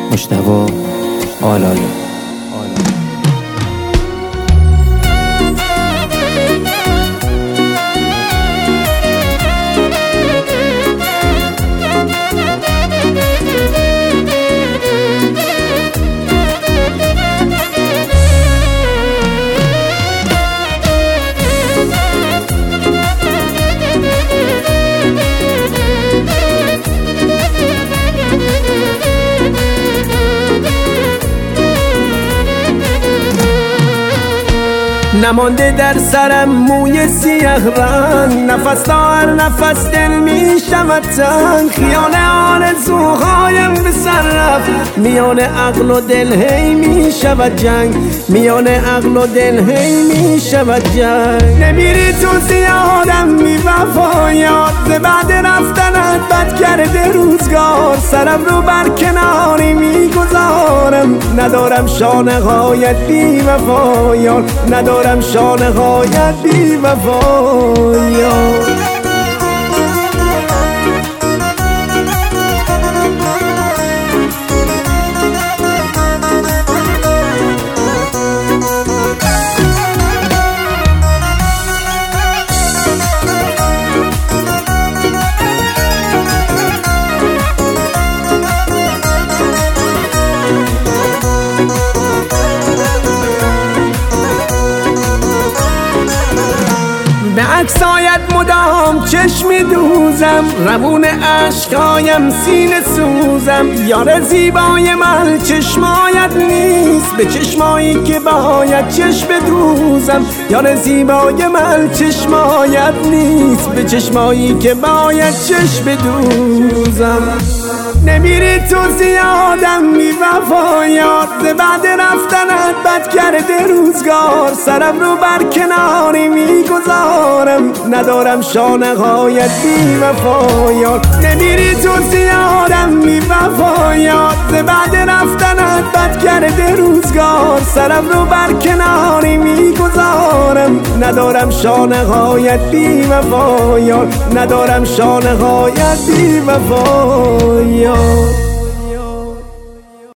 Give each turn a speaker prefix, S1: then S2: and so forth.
S1: مجتبی آلاله.
S2: نمانده در سرم موی سیاه رنگ، نفس تا هر نفس دل می شود تنگ. خیال آرزوهایم به سر رفت، میان عقل و دل هی می شود جنگ، میان عقل و دل هی می شود جنگ. نمیری تو زیادم بی وفایات، ز بعد رفتنت بد کرده روزگار. سرم رو بر کناری می گذارم، ندارم شانه هایت بی وفایان، ندارم شانه هایت بی وفایان. به عکس آید مدام چشم دوزم، روون عشقایم سینه سوزم. یار زیبای من چشمایت نیست، به چشمایی که باید چشم دوزم. یار زیبای من چشمایت نیست، به چشمایی که باید چشم دوزم. نمیری تو زیادم بی وفایات، ز بعد رفتنت بد کرده روزگار. سرم رو بر کناری می گذارم، ندارم شانه هایت بی وفایات. نمیری تو زیادم بی وفایات، ز بعد رفتنت بد کرده روزگار. سرم رو بر کناری می گذارم، ندارم شانه هایت بی وفایات، ندارم شانه هایت بی وفایات.